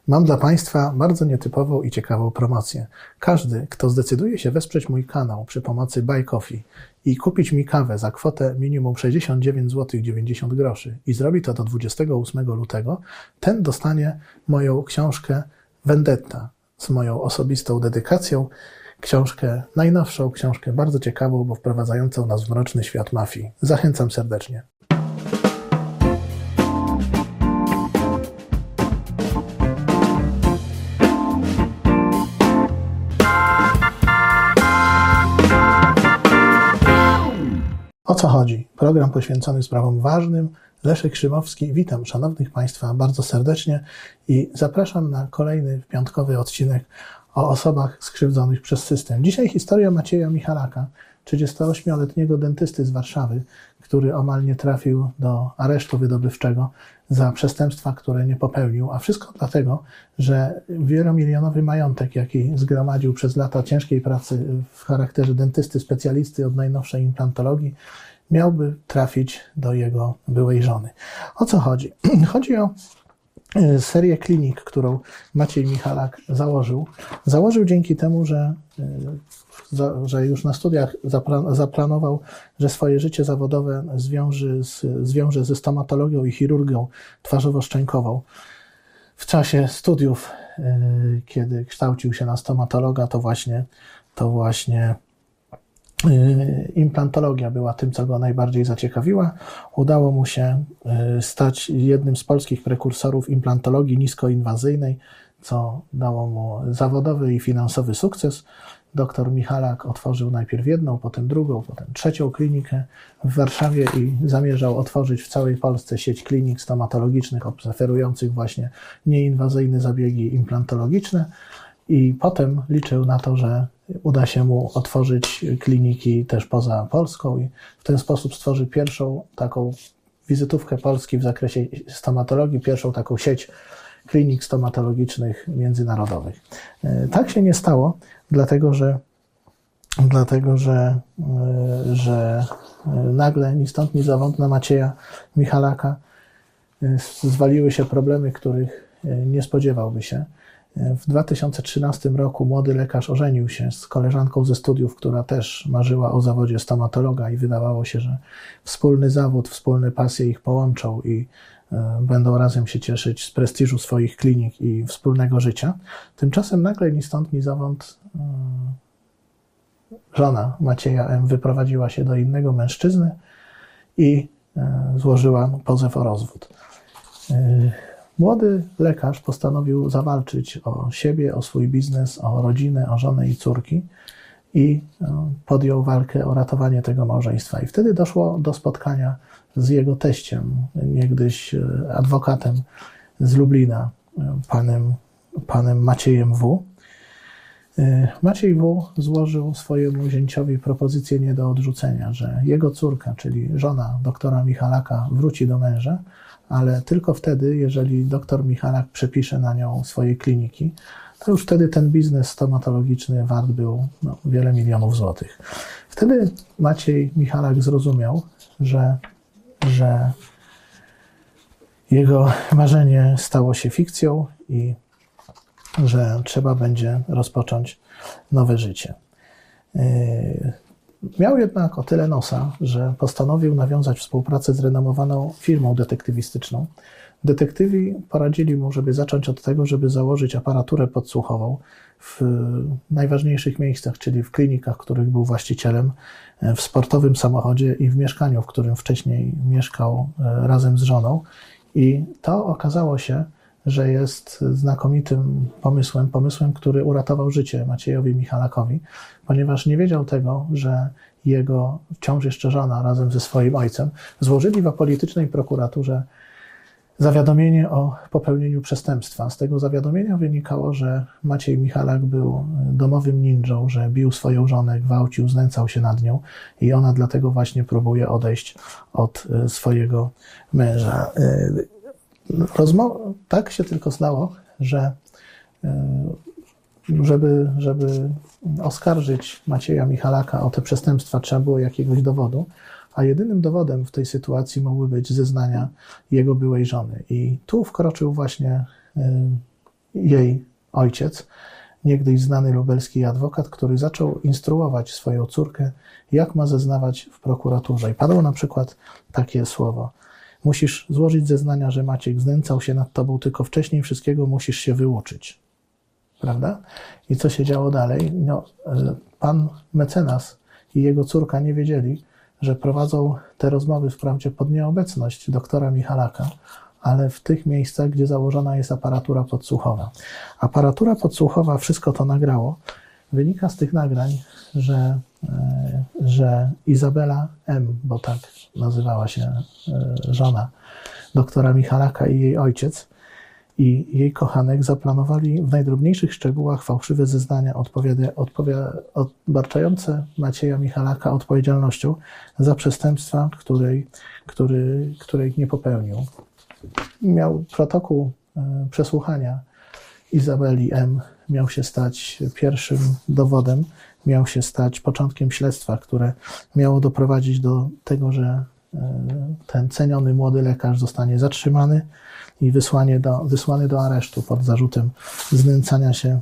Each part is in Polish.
Mam dla Państwa bardzo nietypową i ciekawą promocję. Każdy, kto zdecyduje się wesprzeć mój kanał przy pomocy Buy Coffee i kupić mi kawę za kwotę minimum 69,90 zł i zrobi to do 28 lutego, ten dostanie moją książkę Vendetta z moją osobistą dedykacją. Książkę najnowszą, książkę bardzo ciekawą, bo wprowadzającą nas w mroczny świat mafii. Zachęcam serdecznie. O co chodzi? Program poświęcony sprawom ważnym. Leszek Szymowski. Witam szanownych Państwa bardzo serdecznie i zapraszam na kolejny piątkowy odcinek o osobach skrzywdzonych przez system. Dzisiaj historia Macieja Michalaka, 38-letniego dentysty z Warszawy, który omal nie trafił do aresztu wydobywczego za przestępstwa, które nie popełnił, a wszystko dlatego, że wielomilionowy majątek, jaki zgromadził przez lata ciężkiej pracy w charakterze dentysty specjalisty od najnowszej implantologii, miałby trafić do jego byłej żony. O co chodzi? Chodzi o serię klinik, którą Maciej Michalak założył. Założył dzięki temu, że już na studiach zaplanował, że swoje życie zawodowe zwiąże ze stomatologią i chirurgią twarzowo-szczękową. W czasie studiów, kiedy kształcił się na stomatologa, to właśnie implantologia była tym, co go najbardziej zaciekawiła. Udało mu się stać jednym z polskich prekursorów implantologii niskoinwazyjnej, co dało mu zawodowy i finansowy sukces. Doktor Michalak otworzył najpierw jedną, potem drugą, potem trzecią klinikę w Warszawie i zamierzał otworzyć w całej Polsce sieć klinik stomatologicznych oferujących właśnie nieinwazyjne zabiegi implantologiczne. I potem liczył na to, że uda się mu otworzyć kliniki też poza Polską i w ten sposób stworzy pierwszą taką wizytówkę Polski w zakresie stomatologii, pierwszą taką sieć klinik stomatologicznych międzynarodowych. Tak się nie stało, dlatego że nagle ni stąd ni zowąd na Macieja Michalaka zwaliły się problemy, których nie spodziewałby się. W 2013 roku młody lekarz ożenił się z koleżanką ze studiów, która też marzyła o zawodzie stomatologa i wydawało się, że wspólny zawód, wspólne pasje ich połączą i będą razem się cieszyć z prestiżu swoich klinik i wspólnego życia. Tymczasem nagle ni stąd ni zowąd żona Macieja M. wyprowadziła się do innego mężczyzny i złożyła pozew o rozwód. Młody lekarz postanowił zawalczyć o siebie, o swój biznes, o rodzinę, o żonę i córki i podjął walkę o ratowanie tego małżeństwa. I wtedy doszło do spotkania z jego teściem, niegdyś adwokatem z Lublina, panem Maciejem W. Maciej W. złożył swojemu zięciowi propozycję nie do odrzucenia, że jego córka, czyli żona doktora Michalaka, wróci do męża, ale tylko wtedy, jeżeli doktor Michalak przepisze na nią swoje kliniki, to już wtedy ten biznes stomatologiczny wart był wiele milionów złotych. Wtedy Maciej Michalak zrozumiał, że jego marzenie stało się fikcją i że trzeba będzie rozpocząć nowe życie. Miał jednak o tyle nosa, że postanowił nawiązać współpracę z renomowaną firmą detektywistyczną. Detektywi poradzili mu, żeby zacząć od tego, żeby założyć aparaturę podsłuchową w najważniejszych miejscach, czyli w klinikach, których był właścicielem, w sportowym samochodzie i w mieszkaniu, w którym wcześniej mieszkał razem z żoną. I to okazało się, że jest znakomitym pomysłem, który uratował życie Maciejowi Michalakowi, ponieważ nie wiedział tego, że jego wciąż jeszcze żona razem ze swoim ojcem złożyli w apolitycznej prokuraturze zawiadomienie o popełnieniu przestępstwa. Z tego zawiadomienia wynikało, że Maciej Michalak był domowym ninją, że bił swoją żonę, gwałcił, znęcał się nad nią i ona dlatego właśnie próbuje odejść od swojego męża. Tak się tylko stało, że żeby oskarżyć Macieja Michalaka o te przestępstwa, trzeba było jakiegoś dowodu, a jedynym dowodem w tej sytuacji mogły być zeznania jego byłej żony. I tu wkroczył właśnie jej ojciec, niegdyś znany lubelski adwokat, który zaczął instruować swoją córkę, jak ma zeznawać w prokuraturze. I padło na przykład takie słowo: musisz złożyć zeznania, że Maciek znęcał się nad tobą, tylko wcześniej wszystkiego musisz się wyuczyć. Prawda? I co się działo dalej? No, pan mecenas i jego córka nie wiedzieli, że prowadzą te rozmowy wprawdzie pod nieobecność doktora Michalaka, ale w tych miejscach, gdzie założona jest aparatura podsłuchowa. Aparatura podsłuchowa wszystko to nagrało. Wynika z tych nagrań, że Izabela M., bo tak nazywała się żona doktora Michalaka i jej ojciec, i jej kochanek zaplanowali w najdrobniejszych szczegółach fałszywe zeznania obarczające Macieja Michalaka odpowiedzialnością za przestępstwa, której nie popełnił. Miał protokół przesłuchania Izabeli M. miał się stać pierwszym dowodem, miał się stać początkiem śledztwa, które miało doprowadzić do tego, że ten ceniony młody lekarz zostanie zatrzymany i wysłany do aresztu pod zarzutem znęcania się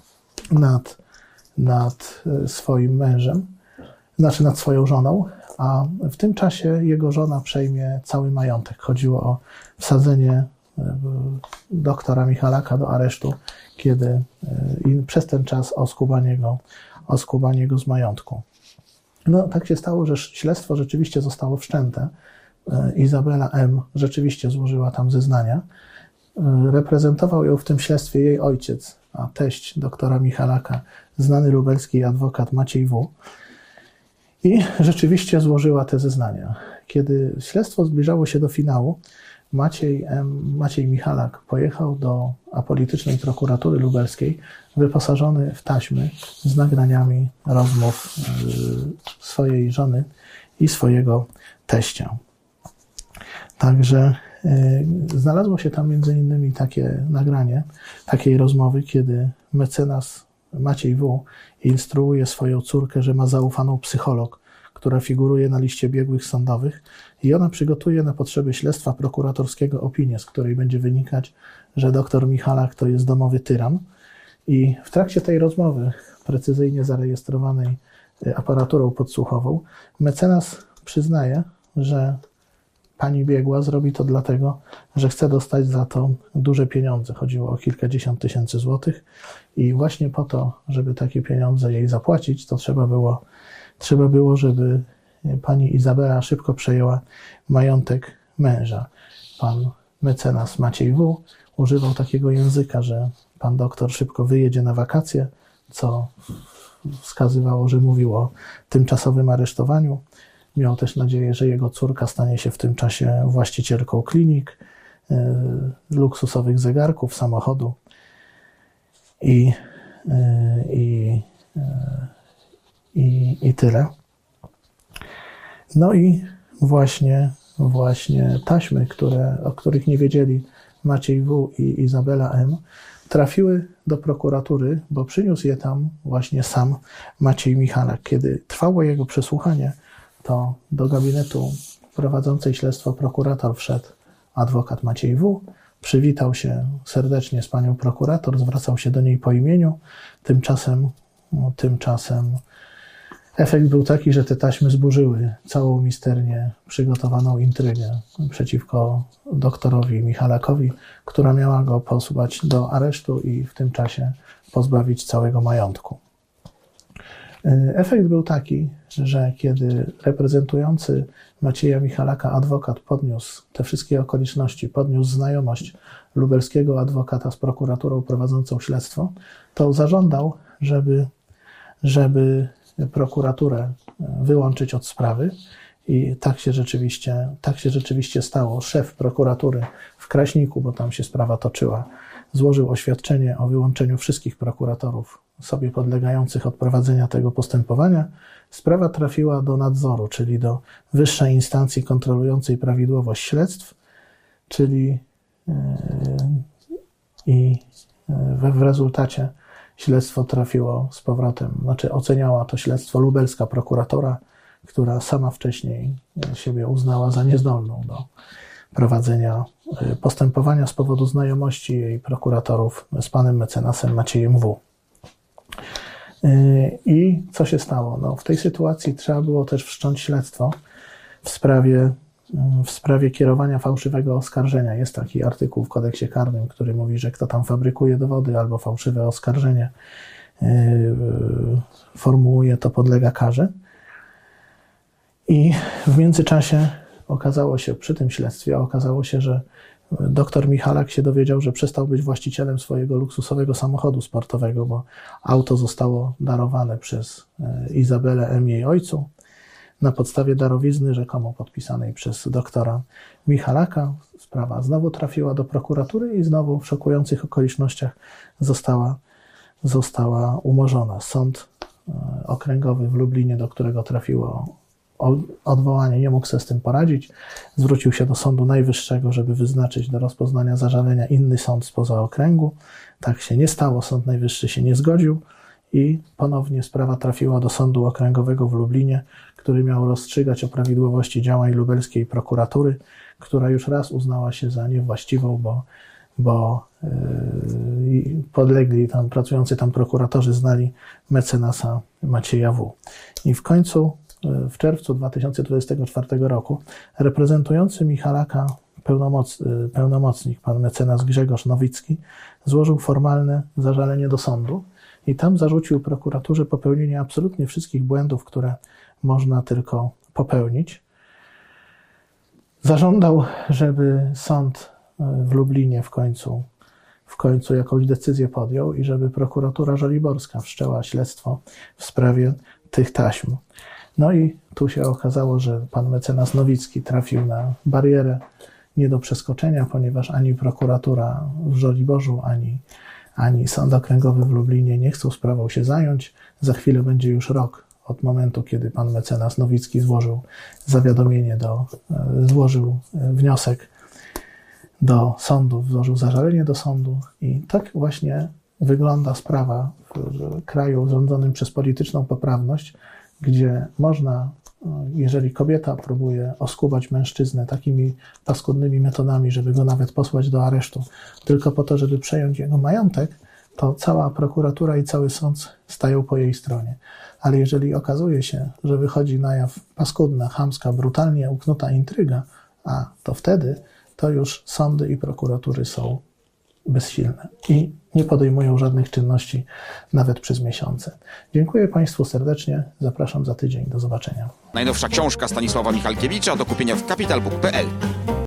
nad swoim mężem, znaczy nad swoją żoną, a w tym czasie jego żona przejmie cały majątek. Chodziło o wsadzenie doktora Michalaka do aresztu, i przez ten czas oskubanie go z majątku. No, tak się stało, że śledztwo rzeczywiście zostało wszczęte. Izabela M. rzeczywiście złożyła tam zeznania. Reprezentował ją w tym śledztwie jej ojciec, a teść doktora Michalaka, znany lubelski adwokat Maciej W. I rzeczywiście złożyła te zeznania. Kiedy śledztwo zbliżało się do finału, Maciej Michalak pojechał do apolitycznej prokuratury lubelskiej, wyposażony w taśmy z nagraniami rozmów swojej żony i swojego teścia. Także znalazło się tam między innymi takie nagranie takiej rozmowy, kiedy mecenas Maciej W. instruuje swoją córkę, że ma zaufaną psycholog, która figuruje na liście biegłych sądowych, i ona przygotuje na potrzeby śledztwa prokuratorskiego opinię, z której będzie wynikać, że doktor Michalak to jest domowy tyran. I w trakcie tej rozmowy, precyzyjnie zarejestrowanej aparaturą podsłuchową, mecenas przyznaje, że pani biegła zrobi to dlatego, że chce dostać za to duże pieniądze. Chodziło o kilkadziesiąt tysięcy złotych i właśnie po to, żeby takie pieniądze jej zapłacić, to trzeba było, żeby pani Izabela szybko przejęła majątek męża. Pan mecenas Maciej W. używał takiego języka, że pan doktor szybko wyjedzie na wakacje, co wskazywało, że mówił o tymczasowym aresztowaniu. Miał też nadzieję, że jego córka stanie się w tym czasie właścicielką klinik, luksusowych zegarków, samochodu i tyle. No i właśnie taśmy, o których nie wiedzieli Maciej W. i Izabela M., trafiły do prokuratury, bo przyniósł je tam właśnie sam Maciej Michalak. Kiedy trwało jego przesłuchanie, to do gabinetu prowadzącej śledztwo prokurator wszedł adwokat Maciej W., przywitał się serdecznie z panią prokurator, zwracał się do niej po imieniu. Tymczasem efekt był taki, że te taśmy zburzyły całą misternie przygotowaną intrygę przeciwko doktorowi Michalakowi, która miała go posłać do aresztu i w tym czasie pozbawić całego majątku. Efekt był taki, że kiedy reprezentujący Macieja Michalaka adwokat podniósł te wszystkie okoliczności, podniósł znajomość lubelskiego adwokata z prokuraturą prowadzącą śledztwo, to zażądał, żeby prokuraturę wyłączyć od sprawy, i tak się rzeczywiście stało. Szef prokuratury w Kraśniku, bo tam się sprawa toczyła, złożył oświadczenie o wyłączeniu wszystkich prokuratorów sobie podlegających od prowadzenia tego postępowania. Sprawa trafiła do nadzoru, czyli do wyższej instancji kontrolującej prawidłowość śledztw, czyli w rezultacie śledztwo trafiło z powrotem, oceniała to śledztwo lubelska prokuratora, która sama wcześniej siebie uznała za niezdolną do prowadzenia postępowania z powodu znajomości jej prokuratorów z panem mecenasem Maciejem W. I co się stało? No, w tej sytuacji trzeba było też wszcząć śledztwo w sprawie kierowania fałszywego oskarżenia. Jest taki artykuł w kodeksie karnym, który mówi, że kto tam fabrykuje dowody albo fałszywe oskarżenie formułuje, to podlega karze. I w międzyczasie przy tym śledztwie okazało się, że doktor Michalak się dowiedział, że przestał być właścicielem swojego luksusowego samochodu sportowego, bo auto zostało darowane przez Izabelę M. jej ojcu na podstawie darowizny rzekomo podpisanej przez doktora Michalaka. Sprawa znowu trafiła do prokuratury i znowu w szokujących okolicznościach została umorzona. Sąd okręgowy w Lublinie, do którego trafiło odwołanie, nie mógł sobie z tym poradzić. Zwrócił się do Sądu Najwyższego, żeby wyznaczyć do rozpoznania zażalenia inny sąd spoza okręgu. Tak się nie stało, Sąd Najwyższy się nie zgodził i ponownie sprawa trafiła do Sądu Okręgowego w Lublinie, który miał rozstrzygać o prawidłowości działań lubelskiej prokuratury, która już raz uznała się za niewłaściwą, bo podlegli tam, pracujący tam prokuratorzy znali mecenasa Macieja W. I w końcu w czerwcu 2024 roku reprezentujący Michalaka pełnomocnik, pan mecenas Grzegorz Nowicki, złożył formalne zażalenie do sądu i tam zarzucił prokuraturze popełnienie absolutnie wszystkich błędów, które można tylko popełnić. Zażądał, żeby sąd w Lublinie w końcu jakąś decyzję podjął i żeby prokuratura żoliborska wszczęła śledztwo w sprawie tych taśm. No i tu się okazało, że pan mecenas Nowicki trafił na barierę nie do przeskoczenia, ponieważ ani prokuratura w Żoliborzu, ani Sąd Okręgowy w Lublinie nie chcą sprawą się zająć. Za chwilę będzie już rok od momentu, kiedy pan mecenas Nowicki złożył wniosek do sądu, złożył zażalenie do sądu i tak właśnie wygląda sprawa w kraju rządzonym przez polityczną poprawność, gdzie można, jeżeli kobieta próbuje oskubać mężczyznę takimi paskudnymi metodami, żeby go nawet posłać do aresztu, tylko po to, żeby przejąć jego majątek, to cała prokuratura i cały sąd stają po jej stronie. Ale jeżeli okazuje się, że wychodzi na jaw paskudna, chamska, brutalnie uknuta intryga, to wtedy to już sądy i prokuratury są bezsilne i nie podejmują żadnych czynności nawet przez miesiące. Dziękuję Państwu serdecznie. Zapraszam za tydzień. Do zobaczenia. Najnowsza książka Stanisława Michalkiewicza do kupienia w kapitalbook.pl.